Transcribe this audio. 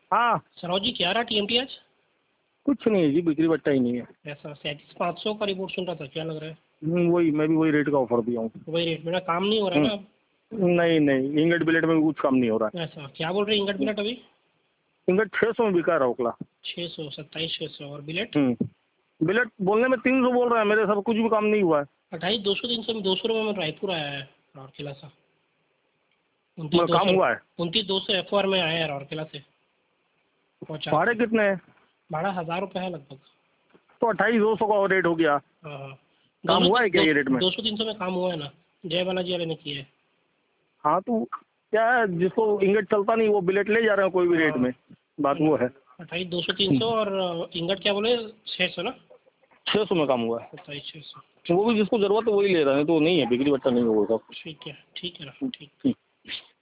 हाँ सरोज जी क्या रहा TMT आज? कुछ नहीं है जी, बिक्री बट्टा ही नहीं है। ऐसा 37,500 का रिपोर्ट सुन रहा था, क्या लग रहा है? वही, मैं भी वही रेट का ऑफर दिया हूँ। वही रेट मेरा काम नहीं हो रहा है ना अब। नहीं नहीं, इंगट बिलेट में भी कुछ कम नहीं हो रहा ऐसा क्या बोल रहे हैं? इंगट बिलेट अभी है। इंगट 600 में बिका रहा ओखला। 600, 27,600 और बिलेट? बिलेट बोलने में 300 बोल रहा है, मेरे सर कुछ भी काम नहीं हुआ है। 28,200, 300 में 200 रुपये में रायपुर आया है राउरकेला से। मतलब काम हुआ है। 29,200 FOR में आया है राउरकेला से पहुँचा। भाड़े कितने हैं? भाड़ा 1,000 रुपये है लगभग। तो 28,200 का रेट हो गया। हाँ हाँ, काम हुआ है क्या ये रेट में? 200-300 में काम हुआ है ना, जय बालाजी वाले ने किया है। हाँ तो क्या है, जिसको इंगट चलता नहीं वो बिलेट ले जा रहे हैं कोई भी रेट में, बात वो है। 28,200-300 और इंगट क्या बोले? 600 ना? 600 में काम हुआ है। 27,600। वो भी जिसको जरूरत है वही ले रहा है, तो नहीं है बिक्री बट्टा नहीं होगा। ठीक है ना, ठीक। ठीक।